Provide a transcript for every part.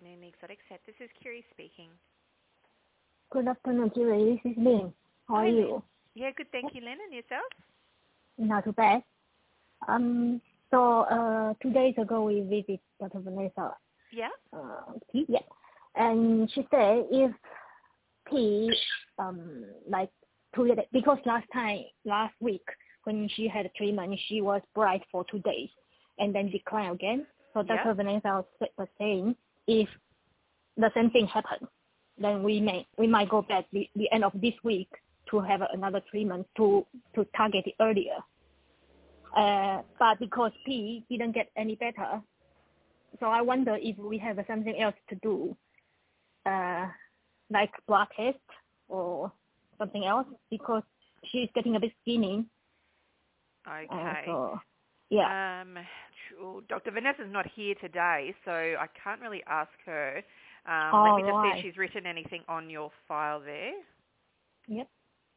afternoon, Exotic Set. This is Kiri speaking. Good afternoon, Kiri. This is Lynn. How are you? Lynn. Yeah, good. Thank you, Lynn. And yourself? Not too bad. So 2 days ago we visited Dr. Vanessa. Yeah. Yeah. And she said if P like 2 days, because last week when she had treatment, she was bright for 2 days and then declined again. So Dr. Vanessa was saying if the same thing happened, then we might go back the end of this week to have another treatment to target it earlier. But because P didn't get any better, so I wonder if we have something else to do, like blood test or something else, because she's getting a bit skinny. Okay. So, yeah. Dr. Vanessa's not here today, so I can't really ask her. Let me just see if she's written anything on your file there. Yep.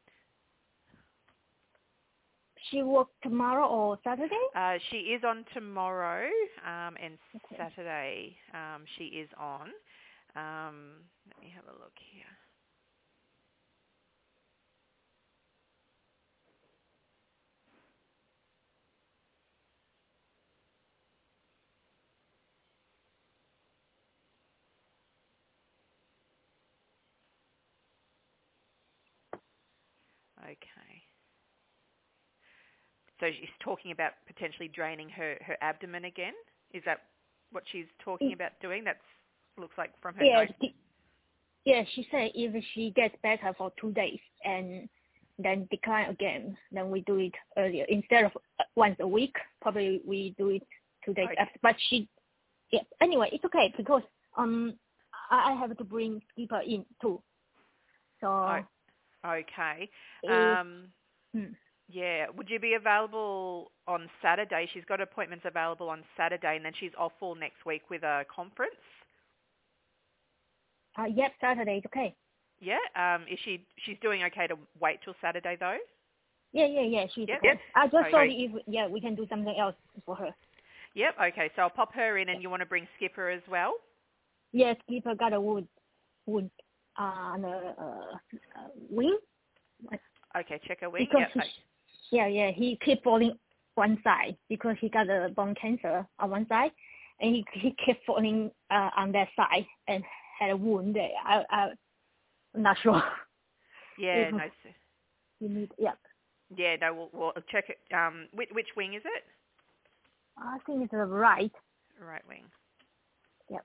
She works tomorrow or Saturday? She is on tomorrow, and Saturday she is on. Let me have a look here. Okay. So she's talking about potentially draining her abdomen again? Is that what she's talking about doing? That looks like from her notes. Yeah, she said if she gets better for 2 days and then decline again, then we do it earlier. Instead of once a week, probably we do it 2 days after. But anyway, it's okay because I have to bring Skipper in too. So okay. Yeah. Would you be available on Saturday? She's got appointments available on Saturday, and then she's off all next week with a conference. Yep, Saturday is okay. Yeah. Is she's doing okay to wait till Saturday though? Yeah. She's okay. Yep. I just thought if we can do something else for her. Yep. Okay. So I'll pop her in, and you want to bring Skipper as well? Yeah, Skipper got a wound on the wing. Okay, check her wing. Because he kept falling one side because he got a bone cancer on one side, and he kept falling on that side and had a wound there. I'm not sure. Yeah, no. You need, Yeah, no, we'll check it. Which wing is it? I think it's the right. Right wing. Yep.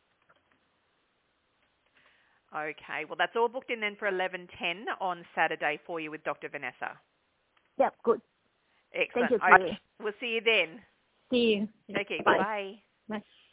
Okay, well, that's all booked in then for 11:10 on Saturday for you with Dr. Vanessa. Yep, good. Excellent. Thank you, Kiri. We'll see you then. See you. Okay, Bye. bye. Bye.